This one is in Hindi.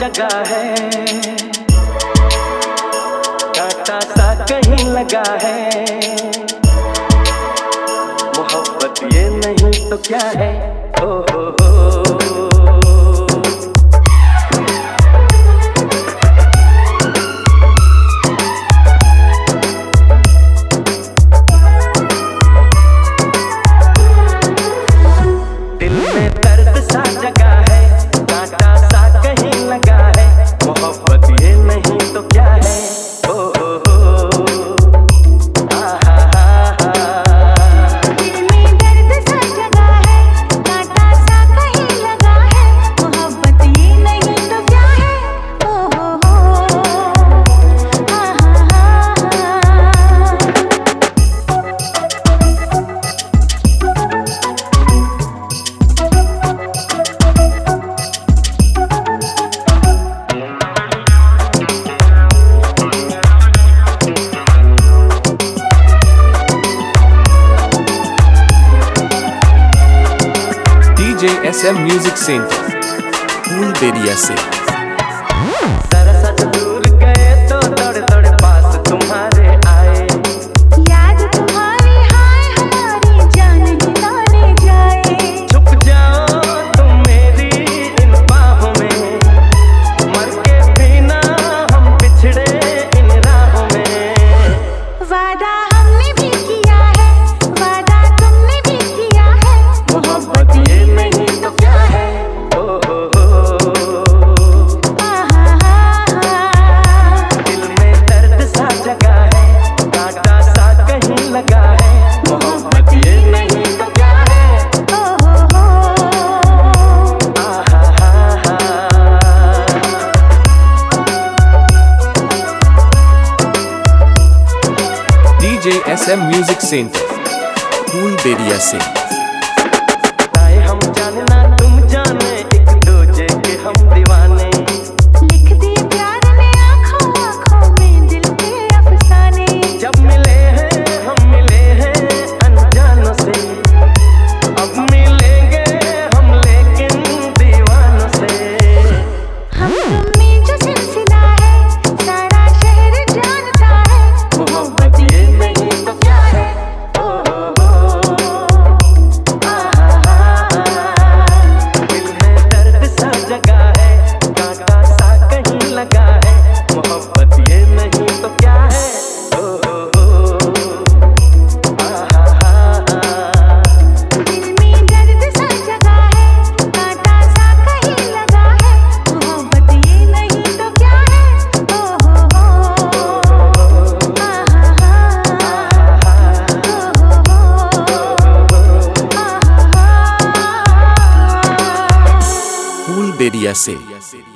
जगह है, कांटा सा कहीं लगा है। मोहब्बत ये नहीं तो क्या है? ओ हो दिल में दर्द सा जगा है, कांटा सा कहीं लगा है। मोहब्बत ये नहीं तो क्या है? ओ हो दिल में दर्द सा जगा है, कांटा सा कहीं लगा है। मोहब्बत ये नहीं तो क्या है? ओ DJ SM Music Center, फूलबेरिया से। जरा सा दूर गए तो दौड़ दौड़ पास तुम्हारे आए। याद तुम्हारी हाय हमारी जान ही ना ले जाए। छुप जाओ तुम मेरी इन बाहों में, मर के भी ना हम बिछड़े इन राहों में। वादा हमने भी किया है, वादा तुमने भी किया है। मोहब्बत ये नहीं तो क्या है? ओ हो दिल में दर्द सा जगा है, कांटा सा कहीं लगा है। मोहब्बत ये नहीं तो क्या है? DJ SM Music Center, फूलबेरिया से। ताए हम जानना तुम जाने, एक दूजे के हम दीवाने। लिख दिए प्यार ने आँखों आँखों में दिल के अफसाने। जब मिले हैं हम मिले हैं अनजानों से, अब मिलेंगे हम लेकिन दीवानों से। हम तुम में जो सिलसिला है, सारा शहर जानता है। मोहब्बत ये नहीं तो क्या है? ओ दिल में दर्द सा जगा है, कांटा सा कहीं लगा है। मोहब्बत ये नहीं तो क्या है? ओ दिल में दर्द सा जगा है, कांटा सा कहीं लगा है। मोहब्बत ये नहीं तो क्या है? फूलबेरिया से।